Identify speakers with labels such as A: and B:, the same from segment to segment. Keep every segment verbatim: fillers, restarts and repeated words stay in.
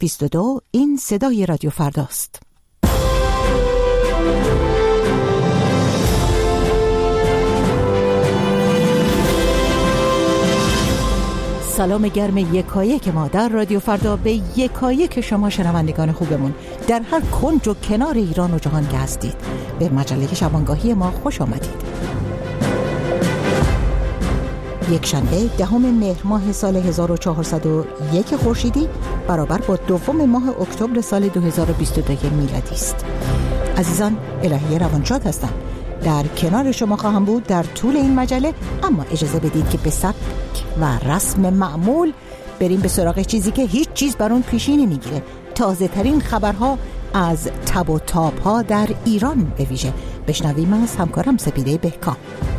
A: بیست و دو. این صدای رادیو فرداست. سلام گرم یکایک ما در رادیو فردا به یکایک شما شنوندگان خوبمون در هر کنج و کنار ایران و جهان که هستید. به مجله شبانگاهی ما خوش آمدید. یک شنبه دهم مهر ماه سال هزار و چهارصد و یک خورشیدی برابر با دوم ماه اکتبر سال دو هزار و بیست و دو میلادی است. عزیزان، الهی روانشاد هستم. در کنار شما خواهم بود در طول این مجله، اما اجازه بدید که به سبک و رسم معمول بریم به سراغ چیزی که هیچ چیز بر اون پیشی نمیگیره. تازه ترین خبرها از تب و تاب ها در ایران به ویژه. بشنویم از همکارم سپیده بهکام.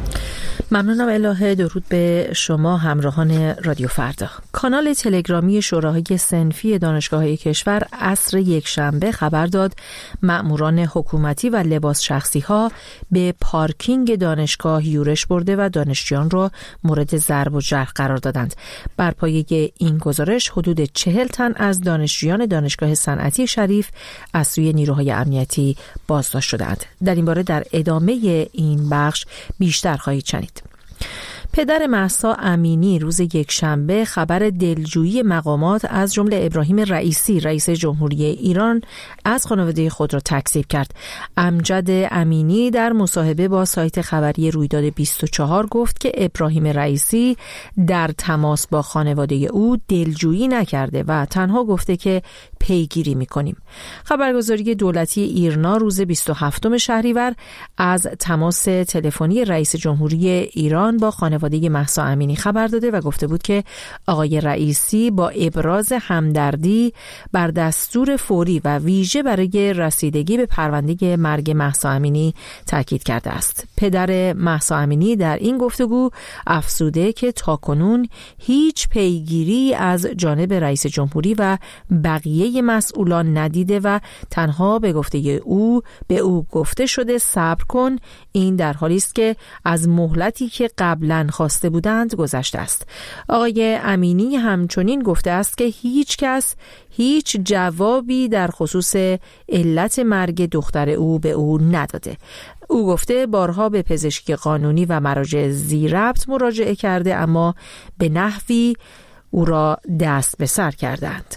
B: ممنونم الهه. درود به شما همراهان رادیو فردا. کانال تلگرامی شوراهای صنفی دانشگاه‌های کشور عصر یک شنبه خبر داد مأموران حکومتی و لباس شخصی ها به پارکینگ دانشگاه یورش برده و دانشجویان را مورد ضرب و جرح قرار دادند. بر پایه این گزارش حدود چهل تن از دانشجویان دانشگاه صنعتی شریف از سوی نیروهای امنیتی بازداشت شدند. در این باره در ادامه این بخش بیشتر خواهید شنید. پدر مهسا امینی روز یکشنبه خبر دلجویی مقامات از جمله ابراهیم رئیسی رئیس جمهوری ایران از خانواده خود را تکذیب کرد. امجد امینی در مصاحبه با سایت خبری رویداد بیست و چهار گفت که ابراهیم رئیسی در تماس با خانواده او دلجویی نکرده و تنها گفته که پیگیری می‌کنیم. خبرگزاری دولتی ایرنا روز بیست و هفتم شهریور از تماس تلفنی رئیس جمهوری ایران با خانواده مهسا امینی خبر داده و گفته بود که آقای رئیسی با ابراز همدردی بر دستور فوری و ویژه برای رسیدگی به پرونده مرگ مهسا امینی تاکید کرده است. پدر مهسا امینی در این گفتگو افزوده که تاکنون هیچ پیگیری از جانب رئیس جمهوری و بقیه مسئولان ندیده و تنها به گفته او به او گفته شده صبر کن. این در حالی است که از مهلتی که قبلا خواسته بودند گذشته است. آقای امینی همچنین گفته است که هیچ کس هیچ جوابی در خصوص علت مرگ دختر او به او نداده. او گفته بارها به پزشکی قانونی و مراجع ذی‌ربط مراجعه کرده اما به نحوی او را دست به سر کردند.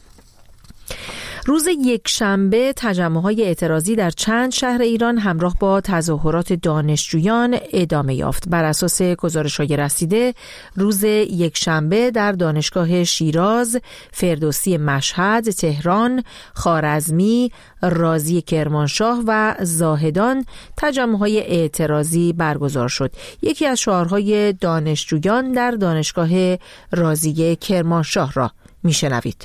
B: روز یکشنبه تجمع‌های اعتراضی در چند شهر ایران همراه با تظاهرات دانشجویان ادامه یافت. بر اساس گزارش‌های رسیده روز یکشنبه در دانشگاه شیراز، فردوسی مشهد، تهران، خوارزمی، رازی کرمانشاه و زاهدان تجمع‌های اعتراضی برگزار شد. یکی از شعارهای دانشجویان در دانشگاه رازی کرمانشاه را میشنوید.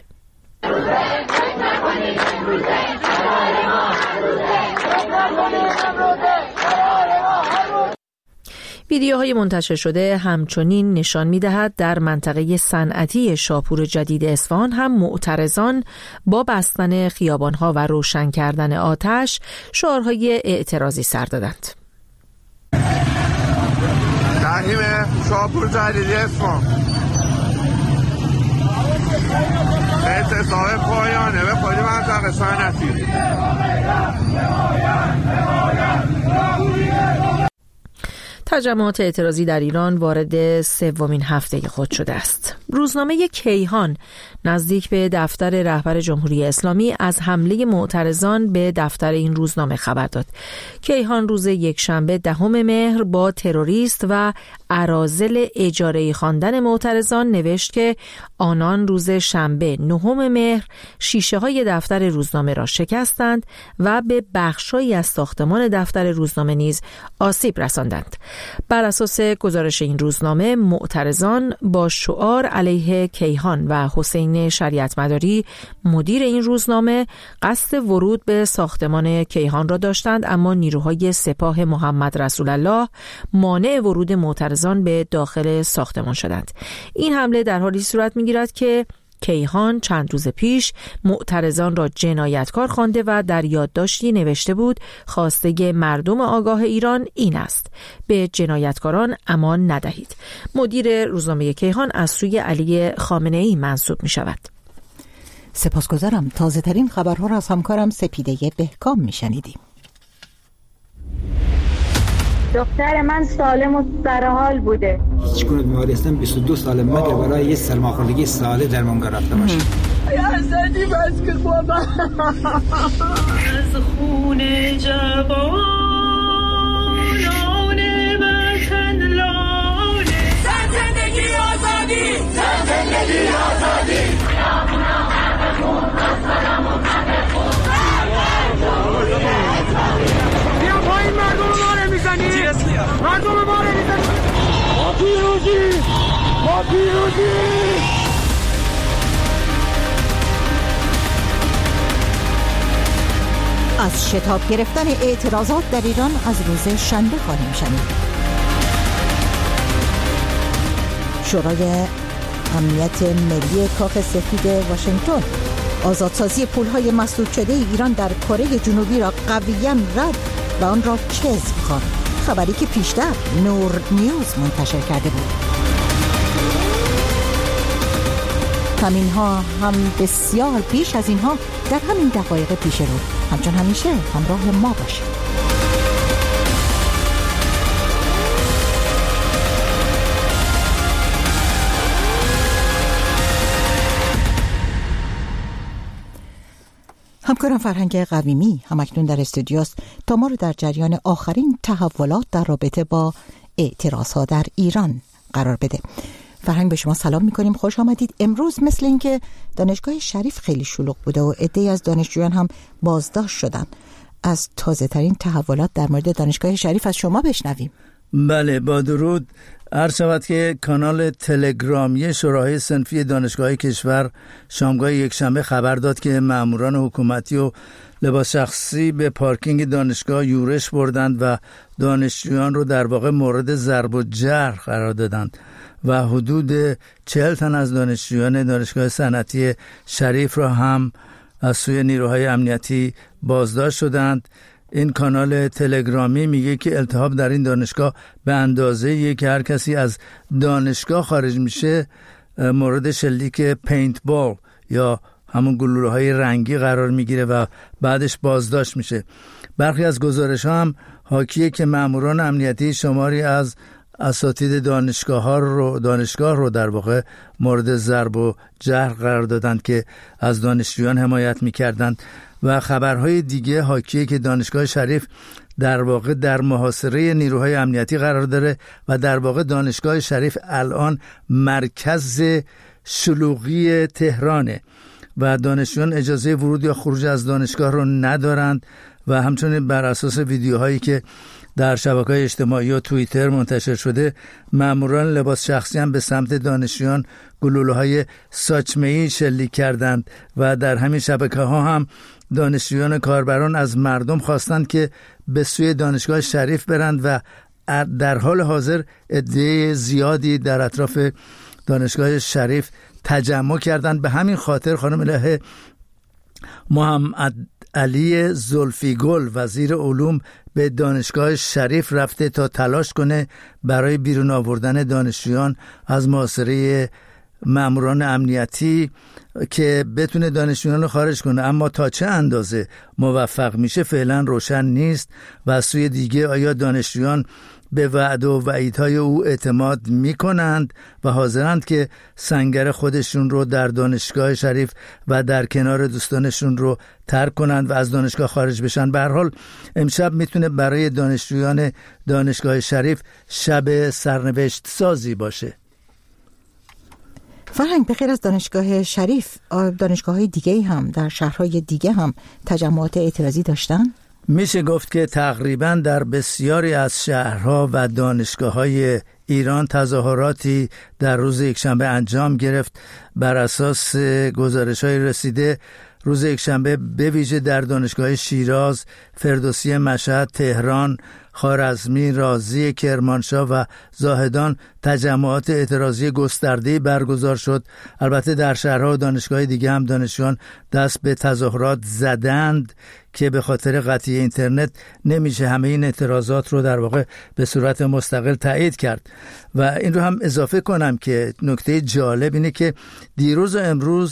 B: ویدیوهای منتشر شده همچنین نشان می‌دهد در منطقه صنعتی شاپور جدید اصفهان هم معترضان با بستن خیابان‌ها و روشن کردن آتش شعارهای اعتراضی سر دادند.
C: تحریم شاپور جدید اصفهان اعتصاب پایانه به خود منطقه صنعتی.
B: تجمعات اعتراضی در ایران وارد سومین هفته خود شده است. روزنامه کیهان نزدیک به دفتر رهبر جمهوری اسلامی از حمله معترضان به دفتر این روزنامه خبر داد. کیهان روز یکشنبه دهم مهر با تروریست و اراذل اجاره‌ای خواندن معترضان نوشت که آنان روز شنبه نهم مهر شیشه‌های دفتر روزنامه را شکستند و به بخش‌هایی از ساختمان دفتر روزنامه نیز آسیب رساندند. بر اساس گزارش این روزنامه معترضان با شعار علیه کیهان و حسین شریعت مداری مدیر این روزنامه قصد ورود به ساختمان کیهان را داشتند، اما نیروهای سپاه محمد رسول الله مانع ورود معترضان به داخل ساختمان شدند. این حمله در حالی صورت می‌گیرد که کیهان چند روز پیش معترضان را جنایتکار خوانده و در یادداشتی نوشته بود خواسته مردم آگاه ایران این است: به جنایتکاران امان ندهید. مدیر روزنامه کیهان از سوی علی خامنه‌ای منصوب می شود.
A: سپاسگزارم. تازه ترین خبرها را از همکارم سپیده بهکام میشنیدیم.
D: دختر من سالم و سرحال بوده.
E: هیچ گونه بیماری هستم بیست و دو سال مگر برای یه سرماخوردگی ساله درمانگاه رفته باشه.
F: یا زدی بس که بابا از خون جوانان وطن لانه زن زندگی آزادی زن زندگی آزادی بیا پایین مردم ما رو میزنی مردم ما رو میزنی ما پیروزی ما پیروزی.
A: از شتاب گرفتن اعتراضات در ایران از روز شنبه خواهیم شنید. شورای امنیت ملی کاخ سفید واشنگتن آزادسازی پولهای مسدود شده ایران در کره جنوبی را قویاً رد و آن را کذب خواند، خبری که پیشتر نور نیوز منتشر کرده بود. همینها هم بسیار بیش از اینها در همین دقایق پیش رو. همچون همیشه همراه ما باشید. همکارم فرهنگ قویمی همکنون در استودیوست تا ما رو در جریان آخرین تحولات در رابطه با اعتراضها در ایران قرار بده. فرهنگ، به شما سلام میکنیم، خوش آمدید. امروز مثل این که دانشگاه شریف خیلی شلوغ بوده و عده‌ای از دانشجویان هم بازداشت شدن. از تازه ترین تحولات در مورد دانشگاه شریف از شما بشنویم.
G: بله، با درود. عرض شود که کانال تلگرامی شورای صنفی دانشگاه کشور شامگاه یکشنبه خبر داد که ماموران حکومتی و لباس شخصی به پارکینگ دانشگاه یورش بردند و دانشجویان رو در واقع مورد ضرب و جرح قرار دادند و حدود چهل تن از دانشجویان دانشگاه صنعتی شریف را هم از سوی نیروهای امنیتی بازداشت شدند. این کانال تلگرامی میگه که التهاب در این دانشگاه به اندازه یک که هر کسی از دانشگاه خارج میشه مورد شلیک پینت بال یا همون گلوله های رنگی قرار میگیره و بعدش بازداشت میشه. برخی از گزارش ها هم حاکیه که ماموران امنیتی شماری از اساتید دانشگاه ها رو دانشگاه رو در واقع مورد ضرب و جرح قرار دادند که از دانشجویان حمایت میکردند و خبرهای دیگه حاکیه که دانشگاه شریف در واقع در محاصره نیروهای امنیتی قرار داره و در واقع دانشگاه شریف الان مرکز شلوغی تهرانه و دانشجویان اجازه ورود یا خروج از دانشگاه رو ندارند و همچنین بر اساس ویدیوهایی که در شبکه‌های اجتماعی و توییتر منتشر شده، ماموران لباس شخصی هم به سمت دانشجویان گلوله‌های ساچمه‌ای شلیک کردند و در همین شبکه‌ها هم دانشجویان کاربران از مردم خواستند که به سوی دانشگاه شریف برند و در حال حاضر عده زیادی در اطراف دانشگاه شریف تجمع کردند. به همین خاطر خانم الهه محمد علی زلفیگل وزیر علوم به دانشگاه شریف رفته تا تلاش کنه برای بیرون آوردن دانشجویان از محاصره ماموران امنیتی که بتونه دانشجویان رو خارج کنه، اما تا چه اندازه موفق میشه فعلا روشن نیست و از سوی دیگه آیا دانشجویان به وعده و وعیدهای او اعتماد میکنند و حاضرند که سنگر خودشون رو در دانشگاه شریف و در کنار دوستانشون رو ترک کنند و از دانشگاه خارج بشن. به هر حال امشب میتونه برای دانشجویان دانشگاه شریف شب سرنوشت سازی باشه.
A: فرهنگ، بخیر از دانشگاه شریف، دانشگاه‌های دیگه هم در شهرهای دیگه هم تجمعات اعتراضی داشتن؟
G: میشه گفت که تقریبا در بسیاری از شهرها و دانشگاه‌های ایران تظاهراتی در روز یکشنبه انجام گرفت. بر اساس گزارش‌های رسیده روز یکشنبه به ویژه در دانشگاه شیراز، فردوسی مشهد، تهران، خوارزمی، رازی، کرمانشاه و زاهدان تجمعات اعتراضی گسترده‌ای برگزار شد. البته در شهرها و دانشگاه دیگه هم دانشجویان دست به تظاهرات زدند که به خاطر قطعی اینترنت نمیشه همه این اعتراضات رو در واقع به صورت مستقل تایید کرد. و این رو هم اضافه کنم که نکته جالب اینه که دیروز و امروز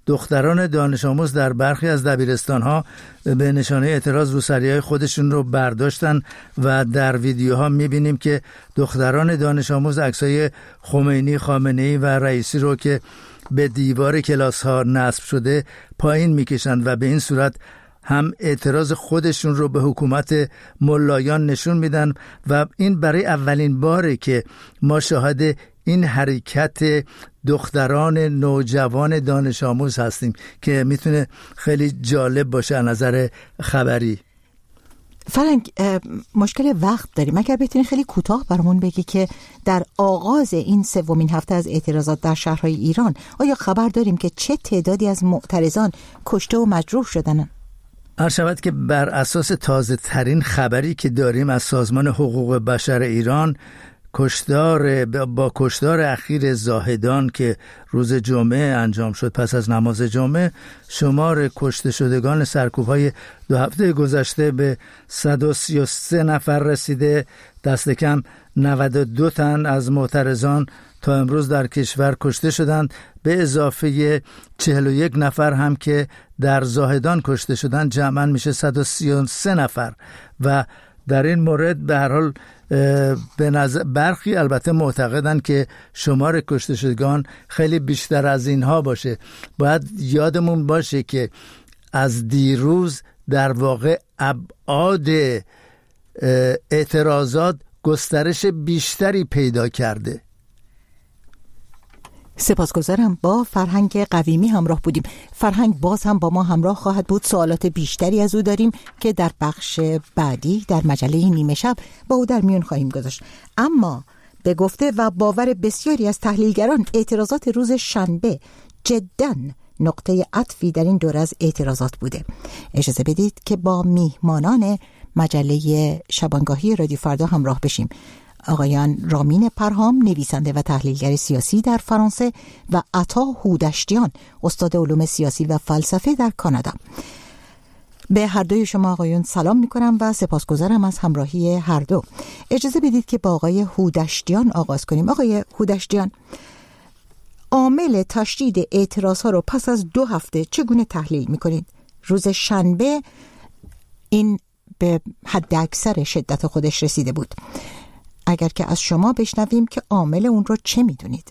G: دختران دانش آموز در برخی از دبیرستان‌ها به نشانه اعتراض روسری‌های خودشون رو برداشتن و در ویدیوها می‌بینیم که دختران دانش آموز عکسای خمینی، خامنه‌ای و رئیسی رو که به دیوار کلاس‌ها نصب شده پایین می‌کشند و به این صورت هم اعتراض خودشون رو به حکومت ملایان نشون میدن و این برای اولین باره که ما شاهد این حرکت دختران نوجوان دانش آموز هستیم که میتونه خیلی جالب باشه از نظر خبری.
A: فرنگ، مشکل وقت داریم، اگر بتونی خیلی کوتاه برامون بگی که در آغاز این سومین هفته از اعتراضات در شهرهای ایران آیا خبر داریم که چه تعدادی از معترضان کشته و مجروح شدن؟
G: هر شود که بر اساس تازه ترین خبری که داریم از سازمان حقوق بشر ایران، کشتار با کشتار اخیر زاهدان که روز جمعه انجام شد پس از نماز جمعه، شمار کشته شدگان سرکوب‌های دو هفته گذشته به صد و سی و سه نفر رسیده. دست کم نود و دو تن از معترضان تا امروز در کشور کشته شدند، به اضافه چهل و یک نفر هم که در زاهدان کشته شدند، جمعاً میشه صد و سی و سه نفر. و در این مورد به هر حال به نظر برخی البته معتقدند که شمار کشته شدگان خیلی بیشتر از اینها باشه. باید یادمون باشه که از دیروز در واقع ابعاد اعتراضات گسترش بیشتری پیدا کرده.
A: سپاسگزارم. با فرهنگ قویمی همراه بودیم. فرهنگ باز هم با ما همراه خواهد بود. سوالات بیشتری از او داریم که در بخش بعدی در مجله نیمه شب با او در میون خواهیم گذاشت. اما به گفته و باور بسیاری از تحلیلگران، اعتراضات روز شنبه جداً نقطه عطفی در این دوره از اعتراضات بوده. اجازه بدید که با میهمانان مجله شبانگاهی رادیو فردا همراه بشیم. آقایان رامین پرهام، نویسنده و تحلیلگر سیاسی در فرانسه، و عطا هودشتیان، استاد علوم سیاسی و فلسفه در کانادا. به هر دوی شما آقایون سلام میکنم و سپاسگزارم از همراهی هر دو. اجازه بدید که با آقای هودشتیان آغاز کنیم. آقای هودشتیان، عامل تشدید اعتراض ها رو پس از دو هفته چگونه تحلیل میکنید؟ روز شنبه این به حد اکثر شدت خودش رسیده بود. اگر که از شما بشنویم که عامل اون رو چه میدونید؟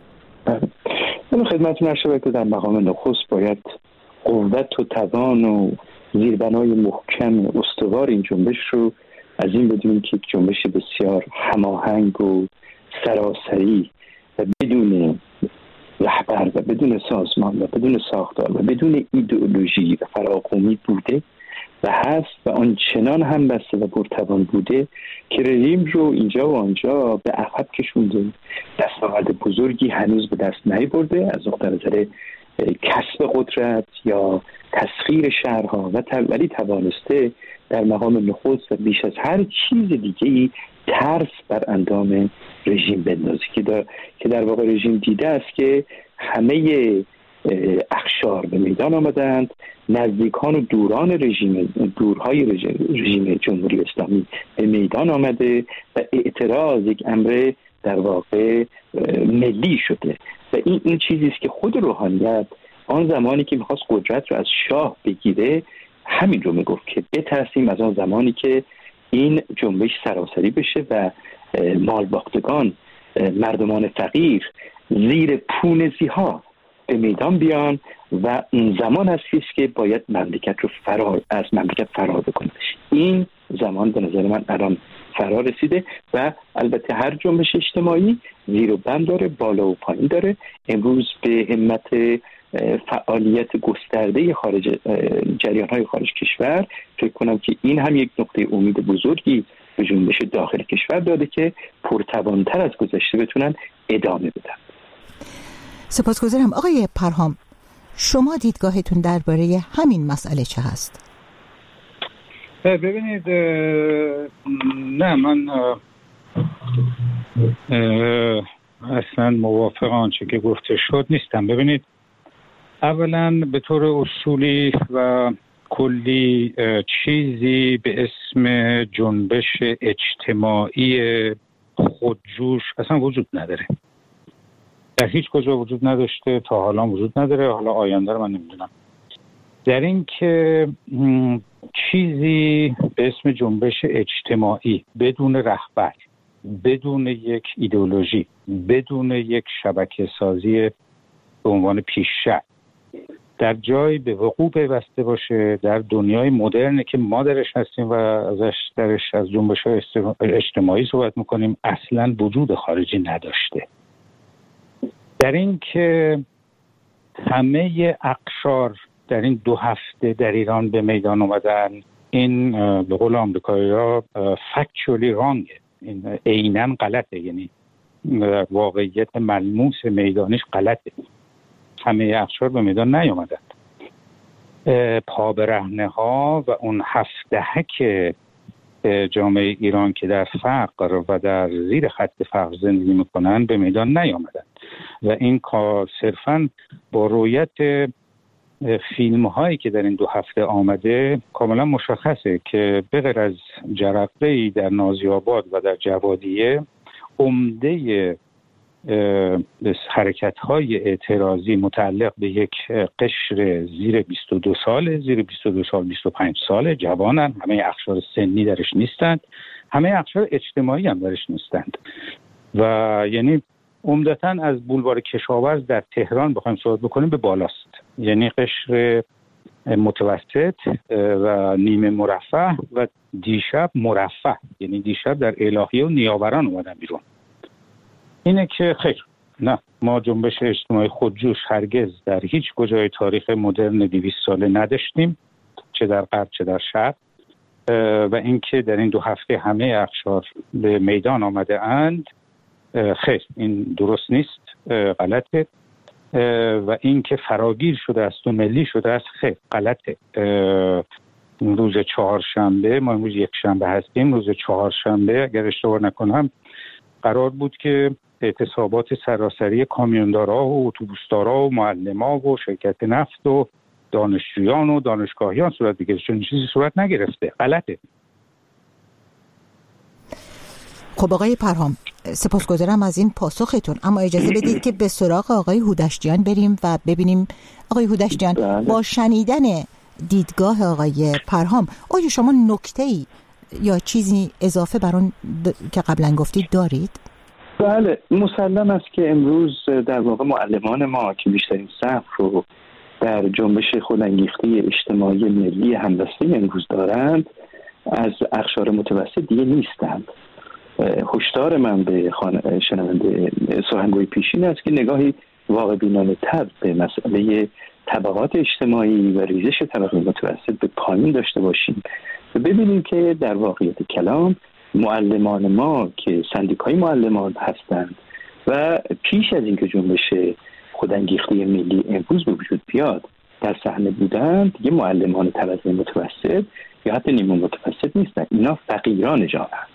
H: من خدمتتون عرض شود که در مقام نخست باید قوت و توان و زیربنای محکم استوار این جنبش رو از این بدونیم که جنبش بسیار هماهنگ و سراسری و بدون رهبر و بدون سازمان و بدون ساختار و بدون ایدئولوژی و فراقومی بوده و هست و آنچنان هم بسته و پرتوان بوده که رژیم رو اینجا و آنجا به عقب کشونده. دستاورد بزرگی هنوز به دست نیاورده از نقطه نظر کسب قدرت یا تسخیر شهرها و ولی توانسته در مقام نخست و بیش از هر چیز دیگه‌ای ترس بر اندام رژیم بندازه که در, که در واقع رژیم دیده است که همه اخشار به میدان آمدند، نزدیکان و دوران رژیم دورهای رژیم, رژیم جمهوری اسلامی به میدان آمده و اعتراض یک امر در واقع ملی شده و این این چیزی است که خود روحانیت آن زمانی که میخواست قدرت رو از شاه بگیره همین رو میگفت که بترسیم از آن زمانی که این جنبش سراسری بشه و مالباختگان، مردمان فقیر زیر پونزی ها به میدان بیان و اون زمان هستیش که باید مملکت رو فرار از مملکت فرار بکنه. این زمان به نظر من الان فرار رسیده و البته هر جنبش اجتماعی زیر و بم داره، بالا و پایین داره. امروز به همت فعالیت گسترده خارج جریان‌های خارج کشور فکر کنم که این هم یک نقطه امید بزرگی به جنبش داخل کشور داده که پرتوان‌تر از گذشته بتونن ادامه بدن.
A: سپاسگزارم. آقای پرهام، شما دیدگاهتون درباره همین مسئله چه هست؟
I: ببینید، نه من اصلا موافق آنچه که گفته شد نیستم. ببینید، اولا به طور اصولی و کلی چیزی به اسم جنبش اجتماعی خودجوش اصلا وجود نداره. در هیچ کجا وجود نداشته، تا حالا وجود نداره، حالا آینده رو من نمیدونم. در این که چیزی به اسم جنبش اجتماعی بدون رهبر، بدون یک ایدئولوژی، بدون یک شبکه سازی به عنوان پیش‌رو در جای به وقوع پیوسته باشه در دنیای مدرنی که ما درش هستیم و ازش درش از جنبش‌های اجتماعی صحبت میکنیم، اصلاً وجود خارجی نداشته. در این که همه اقشار در این دو هفته در ایران به میدان اومدن، این به قول آمریکایی‌ها فکچولی رانگه، این عیناً غلطه، یعنی واقعیت ملموس میدانیش غلطه. همه اقشار به میدان نیامدند. پا برهنه ها و اون هفت دهک جامعه ایران که در فقر و در زیر خط فقر زندگی میکنن به میدان نیامدند و این کار صرفاً با رویت فیلم هایی که در این دو هفته آمده کاملا مشخصه که به غیر از جرقه‌ای در نازی‌آباد و در جوادیه، عمده حرکت های اعتراضی متعلق به یک قشر زیر بیست و دو ساله، زیر بیست و دو سال بیست و پنج ساله، جوانن، همه اقشار سنی درش نیستند، همه اقشار اجتماعی هم درش نیستند و یعنی عمدتاً از بولوار کشاورز در تهران بخوایم صحبت بکنیم به بالاست، یعنی قشر متوسط و نیمه مرفه و دیشب مرفه، یعنی دیشب در الهیه و نیاوران اومدن بیرون. اینه که خیر، نه، ما جنبش اجتماعی خودجوش هرگز در هیچ کجای تاریخ مدرن دویست ساله نداشتیم، چه در غرب چه در شرق، و اینکه در این دو هفته همه اقشار به میدان آمده اند، خیر، این درست نیست، غلطه، و اینکه فراگیر شده است و ملی شده است، خیر، غلطه. روز چهارشنبه، ما امروز یک شنبه هستیم، روز چهارشنبه اگر اشتباه نکنم قرار بود که اعتصابات سراسری کامیوندارا و اتوبوسدارا و معلما و شرکت نفت و دانشجویان و دانشگاهیان صورت بگیره، چون چیزی صورت نگرفته. غلطه.
A: خب آقای پرهام، سپاسگزارم از این پاسختون، اما اجازه بدید که به سراغ آقای هودشتیان بریم و ببینیم آقای هودشتیان با شنیدن دیدگاه آقای پرهام آیا شما نکته‌ای یا چیزی اضافه بر اون ب... که قبلا گفتید دارید؟
H: بله، مسلم است که امروز در واقع معلمان ما که بیشترین سهم رو در جنبش خودانگیخته اجتماعی ملی همبسته امروز دارند از اقشار متوسط دیگه نیستند. هشدار من به خان... شنونده سخنگوی پیشین است که نگاهی واقع بینانه تر به مسئله طبقات اجتماعی و ریزش طبقه متوسط به پایین داشته باشیم و ببینیم که در واقعیت کلام معلمان ما که سندیکای معلمان هستند و پیش از اینکه جنبش خودانگیخته ملی امروز به وجود بیاد در صحنه بودند، دیگه معلمان طبقه متوسط یا حتی نیمه متوسط نیستند. اینا فقیران جامعه‌اند،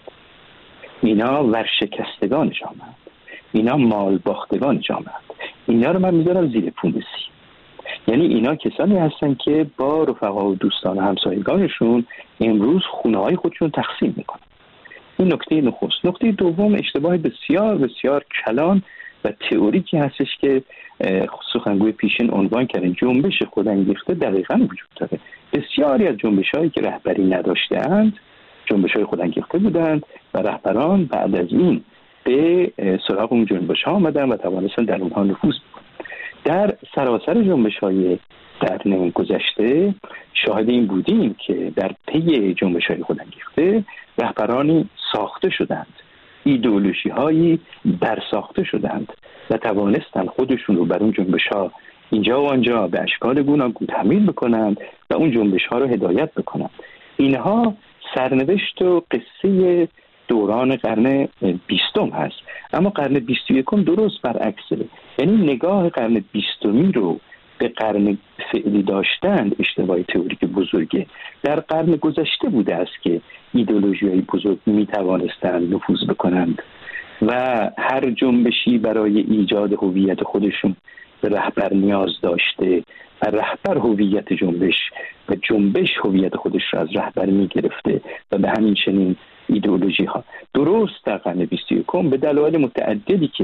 H: اینا ورشکستگان جامعه‌اند، اینا مال باختگان جامعه‌اند. اینا رو من میذارم زیر پوندسی. یعنی اینا کسانی هستن که با رفقا و دوستان و همسایگانشون امروز خونه‌های خودشون تقسیم میکنن. این نکته نخست. نکته دوم، اشتباه بسیار بسیار کلان و تئوریکی هستش که سخنگوی پیشین عنوان کردن. جنبش خودانگیخته دقیقاً وجود داره. بسیاری از جنبش‌هایی که رهبری نداشتند جنبش‌های خودانگیخته بودند و رهبران بعد از این به سراغ اون جنبش‌ها آمدن و توانستن در اونها نفوذ بکنن. در سراسر جنبش‌های قرن گذشته شاهد این بودیم که در پی جنبش‌های خودانگیخته رهبرانی ساخته شدند، ایدئولوژی‌هایی برساخته شدند و توانستند خودشون رو بر اون جنبش‌ها اینجا و آنجا به اشکال گوناگون تحمیل بکنند و اون جنبش‌ها رو هدایت بکنند. اینها سرنوشت و قصه دوران قرن بیستم هست، اما قرن بیست و یکم درست برعکسه. یعنی نگاه قرن بیستمی رو به قرن فعلی داشتند اشتباه تئوریک بزرگه. در قرن گذشته بوده است که ایدئولوژی‌های بزرگ میتوانستند نفوذ بکنند و هر جنبشی برای ایجاد هویت خودشون به رهبر نیاز داشته و رهبر هویت جنبش و جنبش هویت خودش را از رهبر میگرفته و به همین چنین ایدئولوژی ها. درست در قرن بیست و یکم به دلایل متعددی که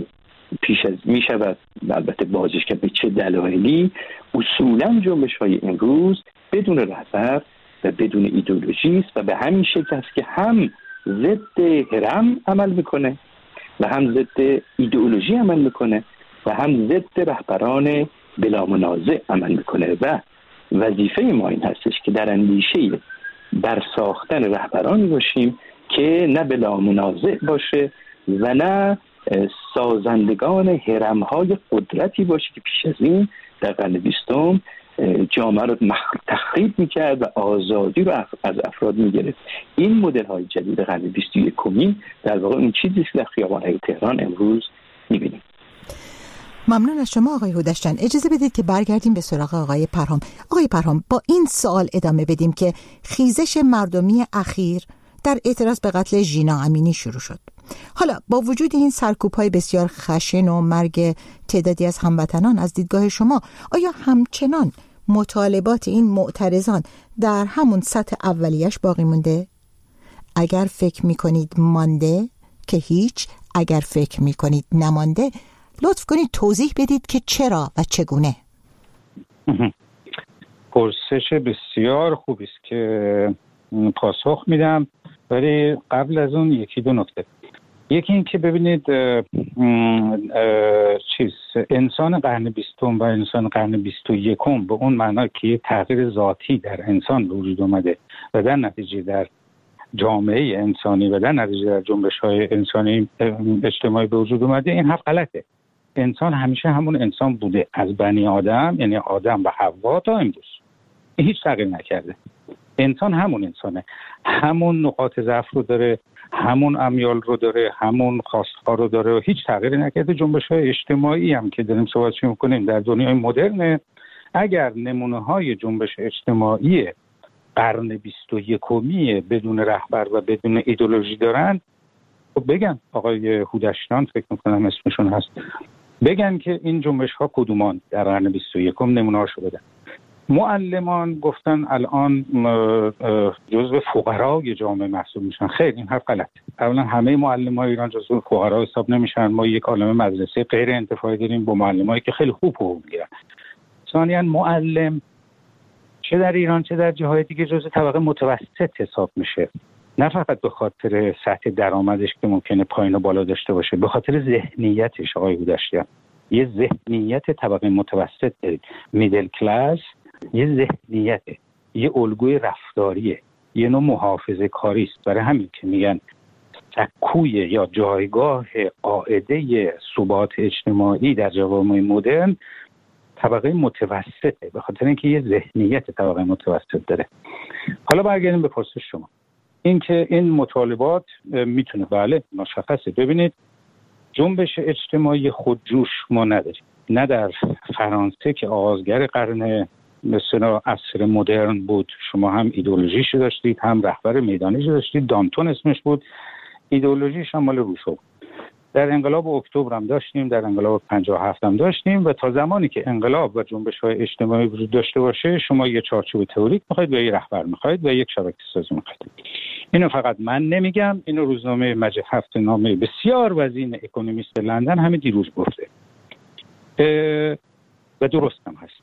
H: پیش از می شود البته بازش که به چه دلایلی اصولا جنبش های امروز بدون رهبر و بدون ایدئولوژی است و به همین شکل است که هم ضد هرم عمل میکنه و هم ضد ایدئولوژی عمل میکنه و هم ضد رهبران بلا منازع عمل میکنه و وظیفه ما این هستش که در اندیشه در ساختن رهبرانی باشیم که نه بلا منازع باشه و نه سازندگان هرم‌های قدرتی باشه که پیش از این در قرن بیستم جامعه رو تخریب میکرد و آزادی رو از افراد میگرفت. این مدل های جدید قرن بیست و یکم در واقع این چیزی که در خیابان‌های تهران امروز میبینیم.
A: ممنون از شما آقای هودشجان. اجازه بدید که برگردیم به سراغ آقای پرهام. آقای پرهام، با این سوال ادامه بدیم که خیزش مردمی اخیر در اعتراض به قتل ژینا امینی شروع شد. حالا با وجود این سرکوب‌های بسیار خشن و مرگ تعدادی از هموطنان، از دیدگاه شما آیا همچنان مطالبات این معترضان در همون سطح اولیش باقی مونده؟ اگر فکر می‌کنید مانده که هیچ، اگر فکر می‌کنید نمانده لطف کنید توضیح بدید که چرا و چگونه.
I: پرسش بسیار خوبی است که پاسخ میدم، ولی قبل از اون یکی دو نکته. یکی این که ببینید اه اه چیز انسان قرن بیستم و انسان قرن بیست و یکم به اون معنا که یه تغییر ذاتی در انسان به وجود اومده و در نتیجه در جامعه انسانی و در نتیجه در جنبش‌های انسانی اجتماعی به وجود اومده، این حرف غلطه. انسان همیشه همون انسان بوده، از بنی آدم یعنی آدم و حوا تا امروز هیچ تغییر نکرده. انسان همون انسانه، همون نقاط ضعف رو داره، همون امیال رو داره، همون خواست‌ها رو داره و هیچ تغییری نکرده. جنبش‌های اجتماعی هم که داریم صحبتش می‌کنیم در دنیای مدرن، اگر نمونه‌های جنبش اجتماعی قرن بیست و یکمی بدون رهبر و بدون ایدئولوژی دارن، خب بگن آقای هودشجان فکر می‌کنم اسمشون هست، بگن که این جنبش‌ها کدومان در قرن بیست و یکم نمونه‌هاشو بدن. معلمان گفتن الان جزو فقرای جامعه محسوب میشن. خیر، این حرف غلط. اولا همه معلمای ایران جزو فقرا حساب نمیشن. ما یک عالمه مدرسه غیر انتفاعی داریم با معلمایی که خیلی خوب حقوق میگیرن. ثانیاً معلم چه در ایران چه در جاهای دیگه جزو طبقه متوسط حساب میشه، نه فقط به خاطر سطح درآمدش که ممکنه پایین و بالا داشته باشه، به خاطر ذهنیتش. آقای هودشجان، یه ذهنیت طبقه متوسط دارید، میدل کلاس، یه ذهنیته، یه الگوی رفتاریه، یه نوع محافظه کاری است. برای همین که میگن سکوی یا جایگاه قاعده ثبات اجتماعی در جوامع مدرن طبقه متوسطه، به خاطر اینکه یه ذهنیت طبقه متوسط داره. حالا برگردیم به پرسش شما. این که این مطالبات میتونه، بله مشخصه. ببینید جنبش اجتماعی خودجوش ما نداریم، نه در فرانسه که آغازگر قرن مثلا عصر مدرن بود، شما هم ایدئولوژیش داشتید هم رهبر میدانیش داشتید، دانتون اسمش بود، ایدئولوژیش هم مال روسو. در انقلاب اکتبر هم داشتیم، در انقلاب پنجاه و هفت هم داشتیم و تا زمانی که انقلاب و جنبش‌های اجتماعی وجود داشته باشه، شما یه چارچوب تئوریک می‌خواید و یه رهبر می‌خواید و یک شبکه سازی می‌خواید. اینو فقط من نمیگم، اینو روزنامه مجله هفته نامه بسیار وزین اکونومیست لندن همین دیروز گفته و درست هم هست.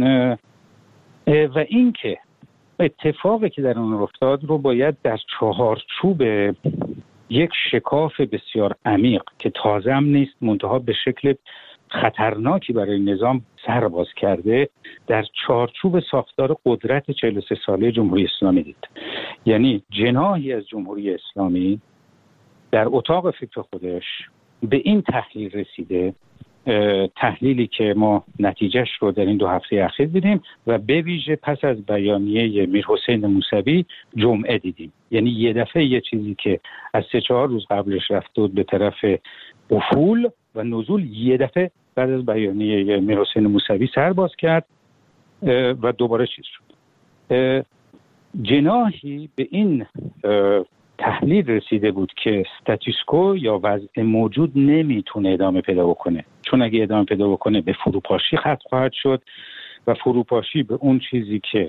I: و این که اتفاقی که در اون افتاد رو باید در چهارچوب یک شکاف بسیار عمیق که تازه هم نیست، منتها به شکل خطرناکی برای نظام سر باز کرده، در چارچوب ساختار قدرت چهل و سه ساله جمهوری اسلامی دید. یعنی جناحی از جمهوری اسلامی در اتاق فکر خودش به این تحلیل رسیده، تحلیلی که ما نتیجهش رو در این دو هفته اخیر دیدیم و به ویژه پس از بیانیه میرحسین موسوی جمعه دیدیم. یعنی یه دفعه یه چیزی که از سه چهار روز قبلش رفته بود به طرف افول و نزول، یه دفعه بعد از بیانیه میرحسین موسوی سر باز کرد و دوباره چیز شد. جناحی به این تحلیل رسیده بود که استاتوسکو یا وضع موجود نمیتونه ادامه پیدا بکنه، چون اگه ادامه پیدا بکنه به فروپاشی ختم خواهد شد و فروپاشی به اون چیزی که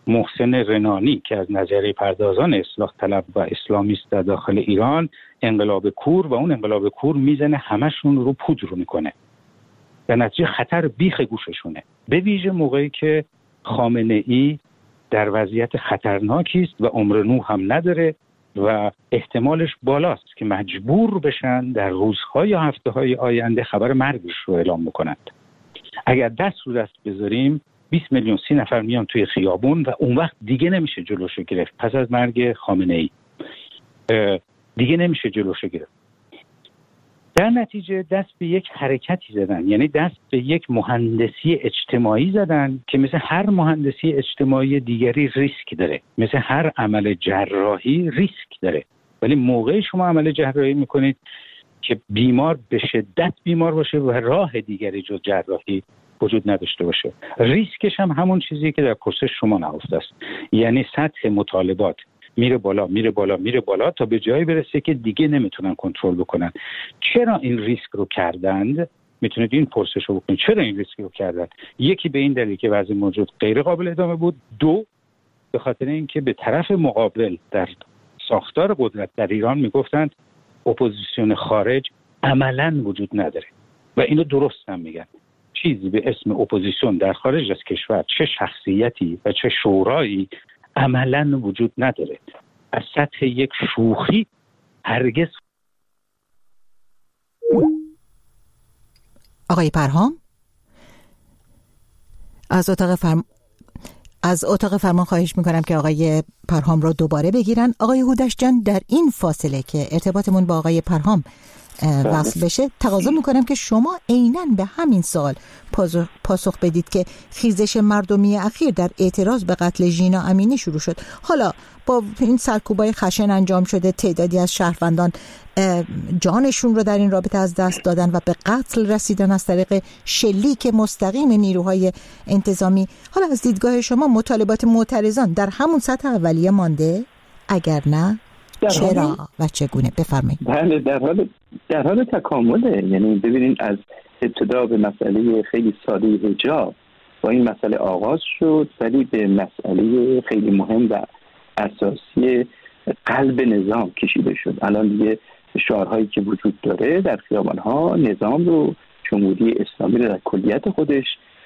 I: محسن رنانی که از نظریه پردازان اصلاح طلب و اسلامیست در داخل ایران، انقلاب کور، و اون انقلاب کور میزنه همشون رو پودر میکنه، در نتیجه خطر بیخ گوششونه، به ویژه موقعی که خامنه ای در وضعیت خطرناکی است و عمر نوح هم نداره و احتمالش بالاست که مجبور بشن در روزها یا هفته‌های آینده خبر مرگش رو اعلام بکنند. اگر دست رو دست بذاریم بیست میلیون سی نفر میان توی خیابون و اون وقت دیگه نمیشه جلوشو گرفت. پس از مرگ خامنه ای دیگه نمیشه جلوشو گرفت. در نتیجه دست به یک حرکتی زدن، یعنی دست به یک مهندسی اجتماعی زدن که مثل هر مهندسی اجتماعی دیگری ریسک داره، مثل هر عمل جراحی ریسک داره، ولی موقعی شما عمل جراحی میکنید که بیمار به شدت بیمار باشه و راه دیگری جز جراحی وجود نداشته باشه، ریسکش هم همون چیزی که در پرسش شما نهفته است، یعنی سطح مطالبات میره بالا میره بالا میره بالا تا به جایی برسه که دیگه نمیتونن کنترل بکنن. چرا این ریسک رو کردند؟ میتونید این پرسش رو بکنید، چرا این ریسک رو کردند؟ یکی به این دلیل که وضع موجود غیر قابل ادامه بود، دو به خاطر اینکه به طرف مقابل در ساختار قدرت در ایران میگفتند اپوزیسیون خارج عملاً وجود نداره و اینو درست هم میگن. چیزی به اسم اپوزیسیون در خارج از کشور، چه شخصیتی و چه شورایی، عملاً وجود نداره. از سطح یک شوخی هرگز.
A: آقای پرهام از اتاق فرم... از اتاق فرمان خواهش میکنم که آقای پرهام رو دوباره بگیرن. آقای هودش جان، در این فاصله که ارتباطمون با آقای پرهام وصل بشه تقاضا میکنم که شما عیناً به همین سوال پاسخ بدید که خیزش مردمی اخیر در اعتراض به قتل ژینا امینی شروع شد. حالا با این سرکوبای خشن انجام شده، تعدادی از شهروندان جانشون رو در این رابطه از دست دادن و به قتل رسیدن از طریق شلیک مستقیم نیروهای انتظامی. حالا از دیدگاه شما مطالبات معترضان در همون سطح اولیه مانده؟ اگر نه چرا و چگونه؟ بفرمایید.
H: بله، در حال در حال تکامله. یعنی ببینید از ابتدا به مسئله خیلی ساده حجاب با این مسئله آغاز شد، ولی به مسئله خیلی مهم و اساسی قلب نظام کشیده شد. الان دیگه شعارهایی که وجود داره در خیابان‌ها نظام رو، جمهوری اسلامی رو در کلیت خودش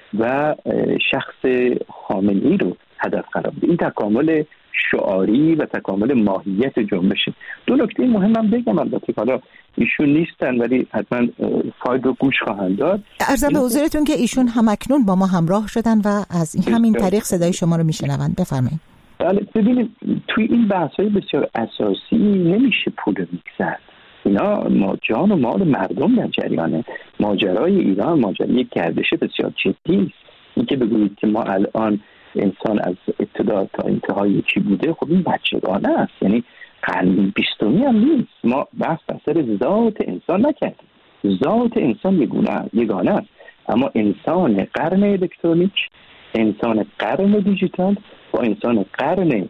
H: و شخص خامنه‌ای رو هدف قرار میده. این تکامل شعاری و تکامل ماهیت جنبشه. دو نکته مهم هم بگم، البته حالا ایشون نیستن ولی حتما فایل رو گوش خواهند داد.
A: عرض به حضورتون که ایشون همکنون با ما همراه شدن و از این همین طریق صدای شما رو میشنوند. بفرمایید.
H: بله، ببینید توی این بحث‌های بسیار اساسی نمیشه پولمیک زد. اینا ما جان و مال مردم در جریانه. ماجرای ایران ماجرای گردش بسیار جدی است. اینکه بگویید که ما الان انسان از ابتدا تا انتهای چی بوده، خب این بچگانه است. یعنی قرن بیستمی هم نیست. ما بحث بسر ذات انسان نکردیم. ذات انسان یگانه یگانه است، اما انسان قرن الکترونیک، انسان قرن دیجیتال با انسان قرن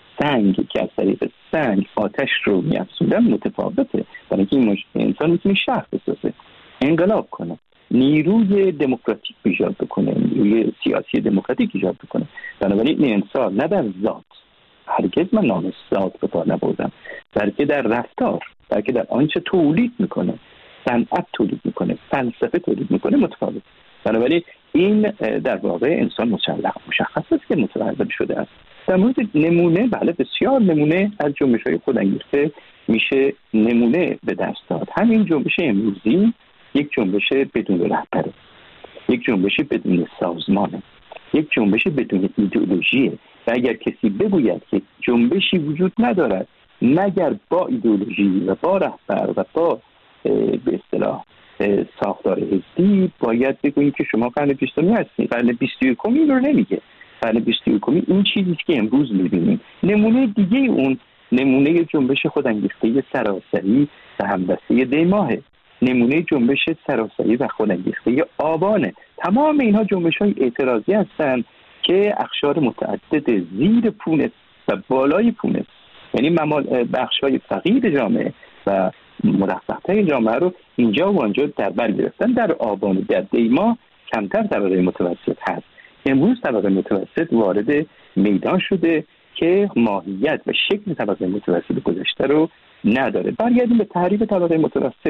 H: سنگ که از طریق سنگ آتش رو می‌افزودن متفاوته. برای اینکه این انسان میتونه شهر بسازه، انقلاب کنه، نیروی دموکراتیک ایجاد بکنه، نیروی سیاسی دموکراتیک ایجاد بکنه. بنابراین این انسان نه در ذات، هرگز من نام ذات به کار نبردم، بلکه در رفتار، بلکه در آنچه تولید میکنه، صنعت تولید میکنه، فلسفه تولید میکنه متفاوت. بنابراین این در واقع انسان مسلح مشخص است که متولد شده است. در مورد نمونه، بله بسیار نمونه از جنبش‌های خودانگیخته میشه نمونه به دست داد. همین جنبش امروزی یک جنبش بدون رهبره، یک جنبش بدون سازمانه، یک جنبش بدون ایدئولوژیه. و اگر کسی بگوید که جنبشی وجود ندارد مگر با ایدئولوژی و با رهبر و با به اصطلاح ساختار حزبی، باید بگوییم که شما قرن بیستمی هستید. قرن بیست و یکم این رو نمیگه. قرن بیست و یکم این چیزی که امروز میبینیم. نمونه دیگه اون نمونه جنبش خودانگیخته سراسری و همبسته دیماهه، نمونه جنبش سراسری و خودانگیخته آبانه. تمام اینها جنبش‌های اعتراضی هستند که اقشار متعدد زیر پونس و بالای پونس، یعنی بخش‌های فقیر جامعه و مرفه‌تر جامعه رو اینجا و آنجا در بر گرفتن. در آبان، در دیما کمتر طبقه متوسط هست. امروز طبقه متوسط وارد میدان شده که ماهیت و شکل طبقه متوسط گذشته رو نداره. برگردیم به تعریف طبقه متوسط.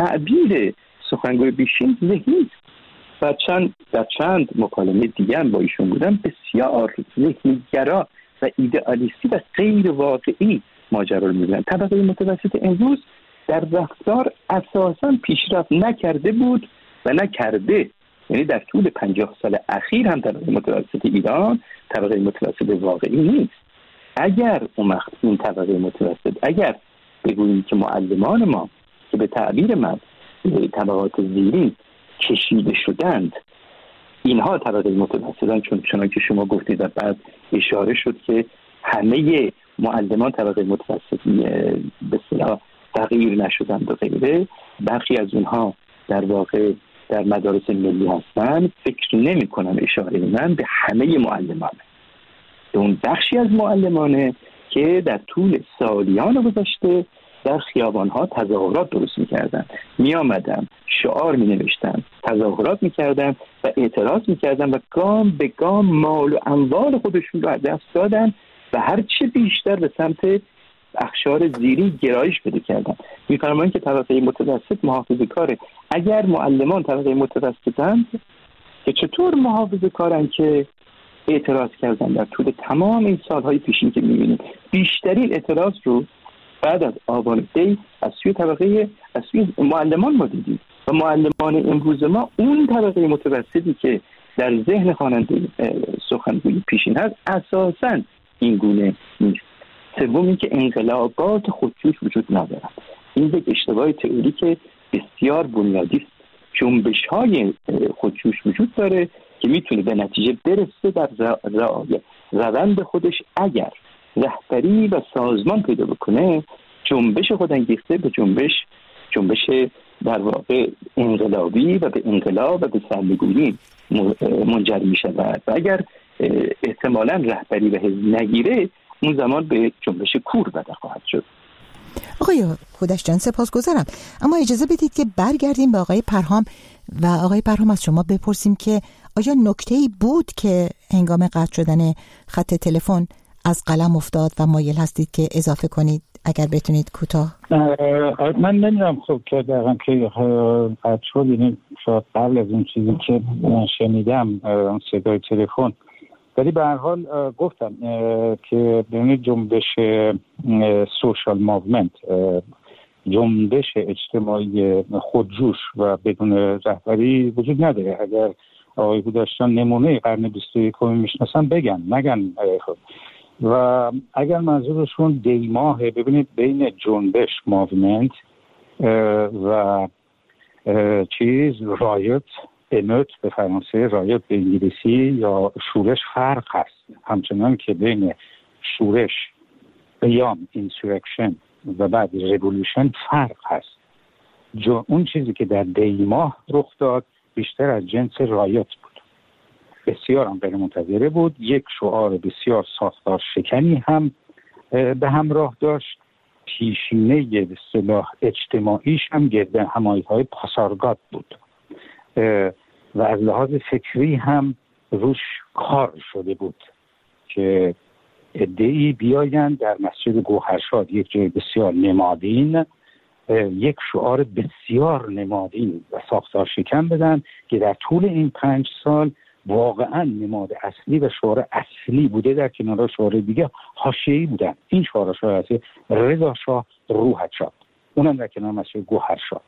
H: تعبیر سخنگوی بیشین ذهنی و چند در چند مکالمه دیگه هم با ایشون بودم بسیار ذهنی‌گرا و ایدئالیستی و غیر واقعی ماجرا رو می‌بینن. طبقه متوسط امروز در رفتار اساساً پیشرفت نکرده بود و نکرده. یعنی در طول پنجاه سال اخیر هم طبقه متوسط ایران طبقه متوسط واقعی نیست. اگر اون وقت این طبقه متوسط اگر بگوییم که معلمان ما که به تعبیر من طبقات زیرین کشیده شدند اینها طبقه متوسطن، چون چنانکه که شما گفتید و بعد اشاره شد که همه معلمان طبقه متوسط به اصطلاح تغییر نشدند و غیره، برخی از اونها در واقع در مدارس ملی هستن، فکر نمی کنم اشاره من به همه معلمانه، به اون بخشی از معلمانه که در طول سالیان گذشته در خیابان‌ها تظاهرات درست می‌کردن، می‌آمدن شعار می‌نوشتن، تظاهرات می‌کردن و اعتراض می‌کردن و گام به گام مال و اموال خودشون رو از دست دادن و هر چه بیشتر به سمت اقشار زیری گرایش پیدا کردن. می‌فرمایند که طبقه متوسط محافظه‌کاره. اگر معلمان طبقه متوسطند که چطور محافظه‌کارن که اعتراض کردن در طول تمام این سال‌های پیشین که می‌بینیم، بیشترین اعتراض رو بعد از آبان دی از سوی طبقه از سوی معلمان ما دیدیم و معلمان امروز ما اون طبقه متوسطی که در ذهن خواننده سخنگوی پیشین هست اساساً این گونه نیست. سوم این که انقلابات خودجوش وجود ندارد. این یک اشتباه تئوریک بسیار بنیادی است. جنبش‌های خودجوش وجود داره که میتونه به نتیجه برسه در رعایت روند خودش اگر رهبری و سازمان پیدا بکنه، جنبش خودانگیخته به جنبش جنبش در واقع انقلابی و به انقلاب و به سرنگونی منجر می شود و اگر احتمالاً رهبری و حزب نگیره اون زمان به جنبش کور بدل خواهد شد.
A: آقای هودش جان سپاسگزارم، اما اجازه بدید که برگردیم به آقای پرهام و آقای پرهام از شما بپرسیم که آیا نکته‌ای بود که هنگام قطع شدن خط تلفن از قلم افتاد و مایل هستید که اضافه کنید؟ اگر بتونید کوتاه.
I: من نمیدونم خب که دقیقا که قطع شد، یعنی شاید قبل از اون چیزی که من شنیدم صدای تلفن، ولی به هر حال گفتم که ببینید جنبش سوشال موومنت، جنبش اجتماعی خودجوش و بدون رهبری وجود نداره. اگر آقای هوداشتان نمونه قرن بیست و یکم میشناسن بگن نگن. خب و اگر منظورشون دیماه، ببینید بین جنبش موومنت و چیز رایت، اموت به فرانسه، رایت به انگلیسی یا شورش فرق هست، همچنان که بین شورش قیام اینسورکشن و بعد ریولوشن فرق هست. جو اون چیزی که در دیماه رخ داد بیشتر از جنس رایت بود، بسیار هم غیر منتظره بود، یک شعار بسیار ساختار شکنی هم به همراه داشت، پیشینه به اصطلاح اجتماعیش هم گرد همایه‌های پاسارگاد بود و از لحاظ فکری هم روش کار شده بود که عده‌ای بیایند در مسجد گوهرشاد، یک جای بسیار نمادین، یک شعار بسیار نمادین و ساختار شکن بدن که در طول این پنج سال واقعا نماد اصلی و شعار اصلی بوده، در کنار شعار دیگه حاشیه‌ای بودن. این شعار شعار اصلی رضا شاه روحت شاد، اونم در کنار مسجد گوهرشاد.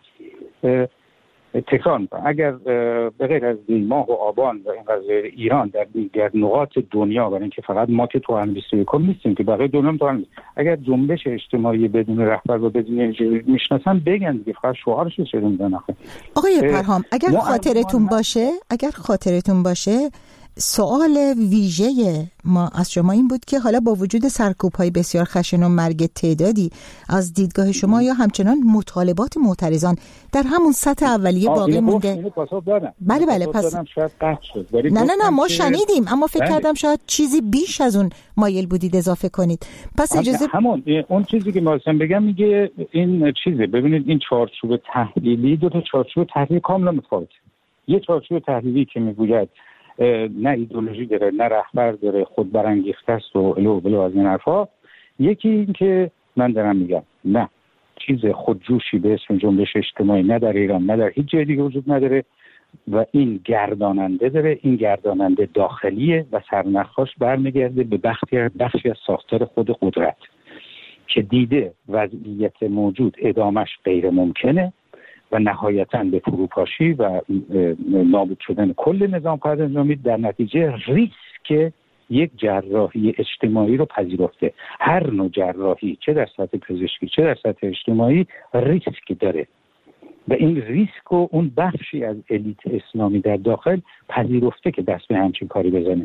I: تکرار می‌کنم اگر به غیر از ماه و آبان و این قضیه ایران در دیگر نقاط دنیا، برای اینکه فقط ما که تو قرن بیست و یکم نیستیم که بقیه دنیا هم تو هم، اگر جنبش اجتماعی بدون رهبر و بدون میشناسن بگن دیگه، فقط شعارش رو چه می‌دونن.
A: آقای پرهام اگر خاطرتون باشه اگر خاطرتون باشه سوال ویژه ما از شما این بود که حالا با وجود سرکوب‌های بسیار خشن و مرگ تعدادی از دیدگاه شما یا همچنان مطالبات معترضان در همون سطح اولیه باقی مونده؟ بله بله پس نه نه نه ما شنیدیم، اما فکر بله. کردم شاید چیزی بیش از اون مایل بودید اضافه کنید. پس اجازه
I: همون اون چیزی که می‌خواستم بگم میگه این چیزه. ببینید این چارچوب تحلیلی دو تا چارچوب تحلیلی کاملا متفاوته. یه چارچوب تحلیلی که میگوید نه ایدئولوژی داره، نه رهبر داره، خود برانگیخته است و الو بلو از این حرفا. یکی این که من دارم میگم نه چیز خودجوشی به اسم جنبش اجتماعی نه در ایران نه در هیچ جای دیگه وجود نداره و این گرداننده داره. این گرداننده داخلیه و سرنخاش برمیگرده به بخشی بخشی از ساختار خود قدرت که دیده وضعیت موجود ادامش غیر ممکنه و نهایتاً به فروپاشی و نابود شدن کل نظام قدر نظامی در نتیجه ریسک یک جراحی اجتماعی رو پذیرفته. هر نوع جراحی چه در سطح پزشکی چه در سطح اجتماعی ریسک داره و این ریسک و اون بخشی از الیت اسلامی در داخل پذیرفته که دست به همچین کاری بزنه.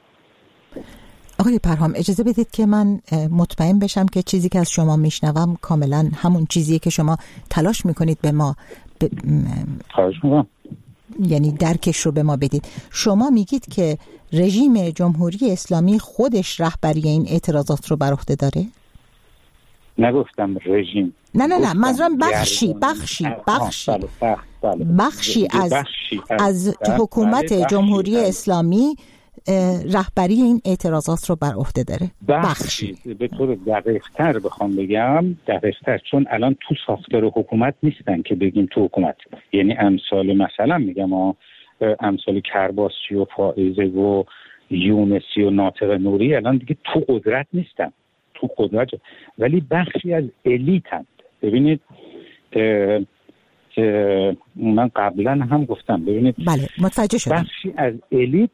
A: آقای پرهام اجازه بدید که من مطمئن بشم که چیزی که از شما میشنوم کاملا همون چیزیه که شما تلاش میکنید به ما ب...
I: خواهش میکنم
A: یعنی درکش رو به ما بدید. شما میگید که رژیم جمهوری اسلامی خودش رهبری این اعتراضات رو بر عهده داره؟
I: نگفتم رژیم،
A: نه نه نه منظورم بخشی بخشی بخشی بخشی از از حکومت جمهوری اسلامی رهبری این اعتراضات رو بر عهده داره.
I: بخشی به طور دقیق‌تر بخوام بگم دقیق‌تر، چون الان تو ساختار حکومت نیستن که بگیم تو حکومت، یعنی امثال مثلا میگم امثال کرباسی و فائزه و یونسی و ناطق نوری الان دیگه تو قدرت نیستن، تو قدرت ولی بخشی از الیتن. ببینید اه اه من قبلا هم گفتم، ببینید
A: بله متوجه شدم،
I: بخشی از الیت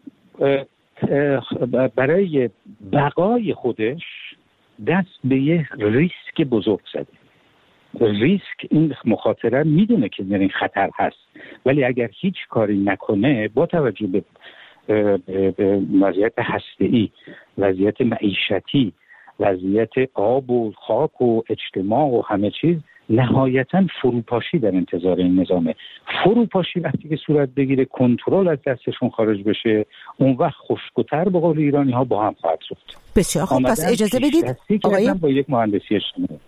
I: برای بقای خودش دست به یه ریسک بزرگ زده. ریسک این مخاطره میدونه که در این خطر هست، ولی اگر هیچ کاری نکنه با توجه به وضعیت هسته‌ای، وضعیت معیشتی، وضعیت آب و خاک و اجتماع و همه چیز، نهایتاً فروپاشی در انتظار این نظامه. فروپاشی وقتی که صورت بگیره، کنترل از دستشون خارج بشه، اون وقت خشک‌تر به قول ایرانی ها با هم خواهد شد.
A: بسیار خوب، پس اجازه بدید
I: آقای با یک مهندسی اجتماعی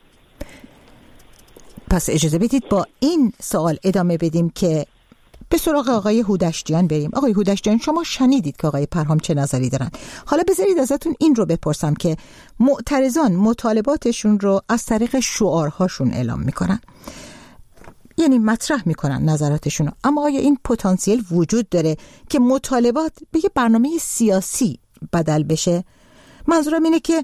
A: پس اجازه بدید با این سوال ادامه بدیم که به سراغ آقای هودشتیان بریم. آقای هودشتیان، شما شنیدید که آقای پرهام چه نظری دارن. حالا بذارید ازتون این رو بپرسم که معترضان مطالباتشون رو از طریق شعارهاشون اعلام میکنن، یعنی مطرح میکنن نظراتشون رو، اما آیا این پتانسیل وجود داره که مطالبات به یه برنامه سیاسی بدل بشه؟ منظورم اینه که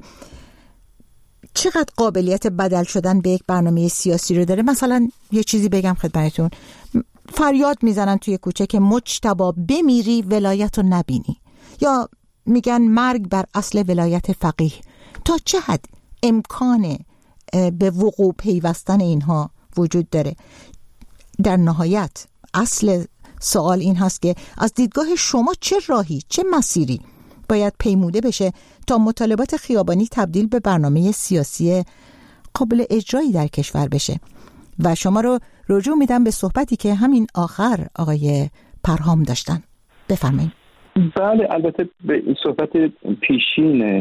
A: چقدر قابلیت بدل شدن به یک برنامه سیاسی رو داره. مثلا یه چیزی بگم خدمتتون، فریاد میزنن توی کوچه که مجتبی بمیری ولایت رو نبینی، یا میگن مرگ بر اصل ولایت فقیه. تا چه حد امکان به وقوع پیوستن اینها وجود داره؟ در نهایت اصل سوال این هست که از دیدگاه شما چه راهی، چه مسیری باید پیموده بشه تا مطالبات خیابانی تبدیل به برنامه سیاسی قابل اجرایی در کشور بشه؟ و شما رو رجوع میدم به صحبتی که همین آخر آقای پرهام داشتن. بفرمایید.
H: بله، البته به این صحبت پیشین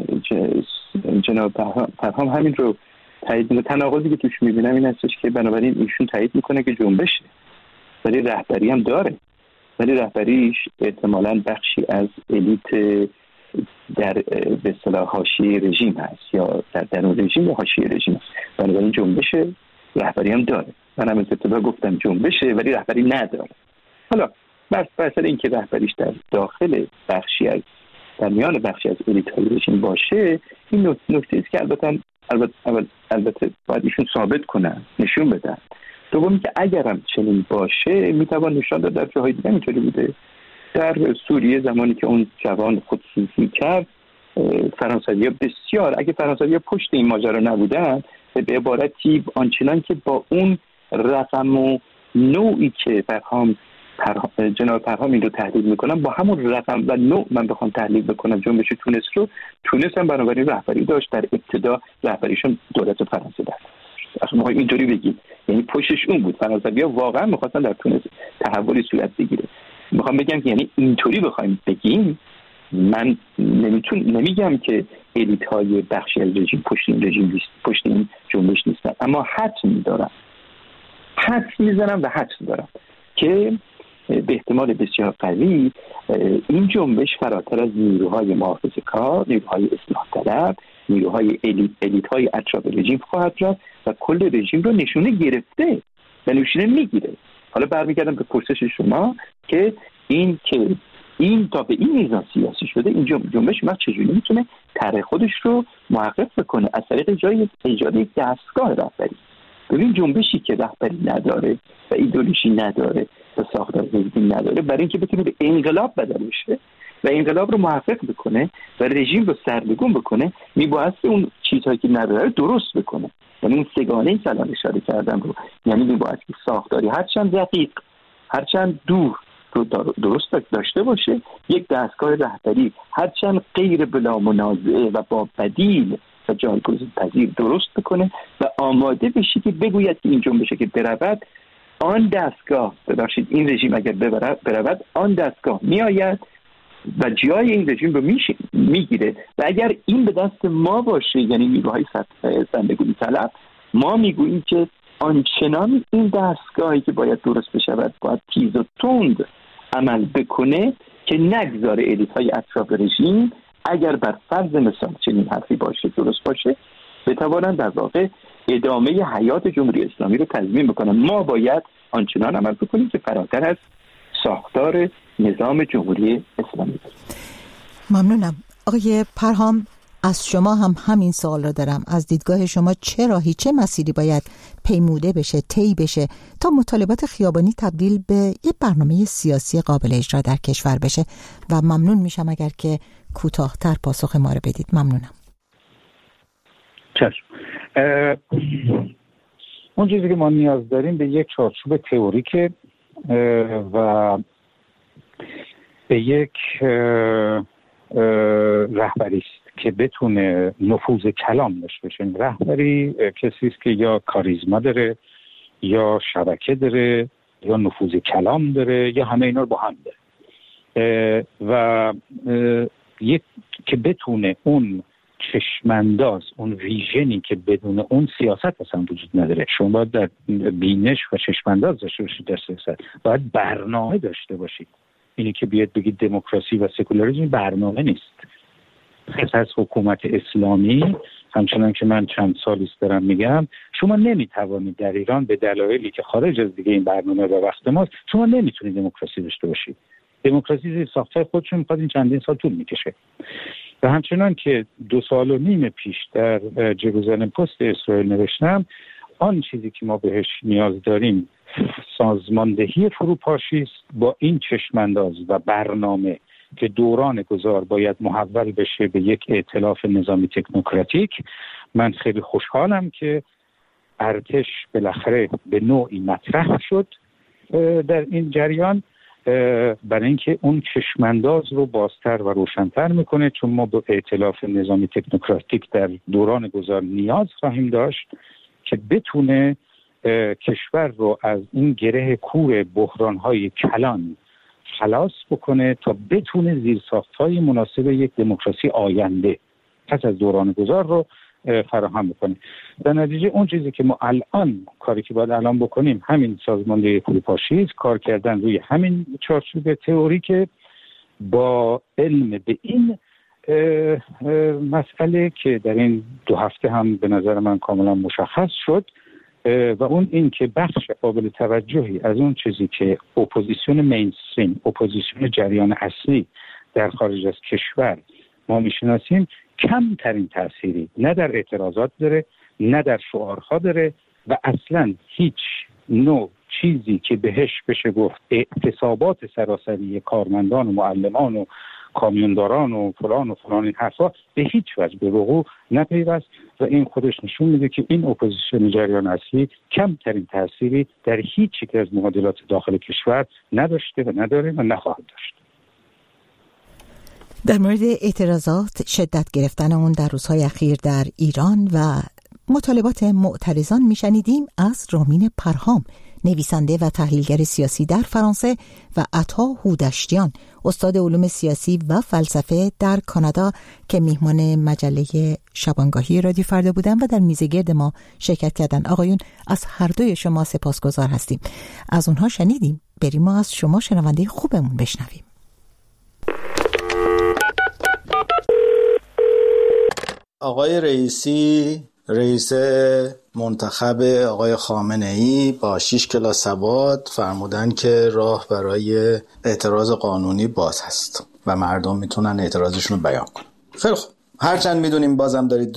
H: جناب پرهام همین رو تایید میکنه. تناقضی که توش میبینم این هستش که بنابراین ایشون تایید میکنه که جنبشه، ولی رهبری هم داره، ولی رهبریش احتمالاً بخشی از الیت در به اصطلاح حاشیه رژیم هست یا در درون رژیم یا حاشیه رژیم هست. بنابراین جنبشه، رهبری هم داره. من هم ابتدا گفتم جنبشه ولی رهبری نداره. حالا بس بسر این که رهبریش در داخل بخشی از در میان بخشی از الیت‌های رژیم باشه، این نکته است که البته البته البته باید ایشون ثابت کنن، نشون بدن. دومی که اگرم چنین باشه میتوان نشان داد در جاهای دیگه اینطوری بوده. در سوریه زمانی که اون جوان خودسوزی کرد، فرانسوی‌ها بسیار، اگه فرانسوی‌ها پشت این ماجرا نبودن، به عبارتی آنچنان که با اون رقم و نوعی که پرهام پرهام جناب پرهام این رو تحلیل میکنم، با همون رقم و نوع من بخوام تحلیل بکنم جنبش تونس رو، تونس هم بنابراین رهبری داشت. در ابتدا رهبریشون دولت فرانسه داشت. اصلا ما اینطوری بگیم، یعنی پشتش اون بود. فرانسوی‌ها واقعا می‌خواستن در تونس تحولی صورت بگیره. میخوام بگم که یعنی اینطوری بخوایم بگیم، من نمیتون نمیگم که الیت‌های بخشی از رژیم پشت این رژیم نیست، پشت این جنبش نیستن، اما حدس می‌دارم حدس می‌زنم و حدس دارم که به احتمال بسیار قوی این جنبش فراتر از نیروهای محافظه‌کار، نیروهای اصلاح طلب، نیروهای الیت الیت های اطراف رژیم خواهد رفت و کل رژیم رو نشونه گرفته و نشونه میگیره. حالا برمیگردم به پرسش شما که این که این تا به این میزان سیاسی شده، این جنبش ما چجوری میتونه طرح خودش رو محقق بکنه از طریق جای ایجاد یک دستگاه رهبری. ببین جنبشی که رهبری نداره و ایدئولوژی نداره و ساختار حزبی نداره، برای اینکه بتونه به انقلاب بدل بشه و انقلاب رو محقق بکنه و رژیم رو سرنگون بکنه، میبایستی اون چیزهایی که نداره درست بکنه. یعنی اون سگانه سلام اشاره کردم رو، یعنی میبایستی ساختاری هرچند دقیق، هرچند دور رو درست داشته باشه، یک دستگاه رهبری هرچند غیر بلا منازعه و با بدیل و جایگزین پذیر درست بکنه و آماده بشه که بگوید که این جنبشه که برود، آن دستگاه ببخشید این رژیم اگر برود آن دستگاه میآید و جای این رژیم رو میگیره و اگر این به دست ما باشه، یعنی نیروهای سرنگونی طلب، ما میگوییم که آنچنان این دستگاهی که باید درست بشود باید تیز و تند عمل بکنه که نگذاره الیت‌های اطراف رژیم اگر بر فرض مثال چنین حرفی باشه درست باشه بتوانند در واقع ادامه حیات جمهوری اسلامی رو تضمین بکنن. ما باید آنچنان عمل بکنیم که فراتر از ساختار نظام جمهوری اسلامی.
A: ممنونم. آقای پرهام، از شما هم همین سوال رو دارم. از دیدگاه شما چه راهی، چه مسیری باید پیموده بشه، طی بشه تا مطالبات خیابانی تبدیل به یک برنامه سیاسی قابل اجرا در کشور بشه؟ و ممنون میشم اگر که کوتاه‌تر پاسخ ما رو بدید. ممنونم.
I: چشم. اون چیزی که ما نیاز داریم به یک چارچوب تئوریکه و به یک رهبری است که بتونه نفوذ کلام داشته باشه. رهبری کسی است که یا کاریزما داره، یا شبکه داره، یا نفوذ کلام داره، یا همه اینا رو با هم داره و یک که بتونه اون چشمانداز، اون ویژنی که بدون اون سیاست اصلا وجود نداره. شما باید در بینش و چشمانداز داشته باشید در سیاست، باید برنامه داشته باشید. اینی که بیاد بگید دموکراسی و سکولاریسم برنامه نیست. پس از حکومت اسلامی، همچنان که من چند سالی است دارم میگم، شما نمیتوانید در ایران به دلایلی که خارج از دیگه این برنامه و وقت ماست، شما نمیتونید دموکراسی داشته باشید. دموکراسی زیر ساختار خودشون میخواد این چندین سال طول میکشه. و همچنان که دو سال و نیم پیش در جروزالم پست اسرائیل نوشتم، آن چیزی که ما بهش نیاز داریم سازماندهی فروپاشی است با این چشمانداز و برنامه که دوران گذار باید محول بشه به یک ائتلاف نظامی تکنوکراتیک. من خیلی خوشحالم که ارتش بالاخره به نوعی مطرح شد در این جریان، برای اینکه اون چشمانداز رو بازتر و روشن‌تر میکنه، چون ما به ائتلاف نظامی تکنوکراتیک در دوران گذار نیاز خواهیم داشت که بتونه کشور رو از این گره کور بحران‌های کلان خلاص بکنه تا بتونه زیرساخت‌های مناسب یک دموکراسی آینده پس از دوران گذار رو فراهم بکنه. در نتیجه اون چیزی که ما الان کاری که باید الان بکنیم همین سازماندهی فروپاشی است، کار کردن روی همین چارچوب تئوریک با علم به این اه اه مسئله که در این دو هفته هم به نظر من کاملا مشخص شد، و اون این که بخش قابل توجهی از اون چیزی که اپوزیسیون مینستریم، اپوزیسیون جریان اصلی در خارج از کشور ما میشناسیم، کمترین تأثیری نه در اعتراضات داره، نه در شعارها داره و اصلا هیچ نوع چیزی که بهش بشه گفت اعتصابات سراسری کارمندان و معلمان و کامیونداران و فلان و فلان این حرفا به هیچ وجه به وقوع نپیوست و این خودش نشون میده که این اپوزیسیون جریان اصلی کمترین تأثیری در هیچ یک از معادلات داخل کشور نداشته و نداره و نخواهد داشت.
A: در مورد اعتراضات، شدت گرفتن اون در روزهای اخیر در ایران و مطالبات معترضان میشنیدیم از رامین پرهام، نویسنده و تحلیلگر سیاسی در فرانسه، و عطا هودشتیان، استاد علوم سیاسی و فلسفه در کانادا که میهمان مجله شبانگاهی رادیو فردا بودن و در میزگرد ما شرکت کردن. آقایون، از هر دوی شما سپاسگزار هستیم. از اونها شنیدیم بریم ما از شما شنونده خوبمون بشنویم.
J: آقای رئیسی، رئیس منتخب آقای خامنه ای با شش کلاس سواد فرمودن که راه برای اعتراض قانونی باز هست و مردم میتونن اعتراضشون رو بیان کنن. خیلی خوب، هرچند میدونیم بازم دارید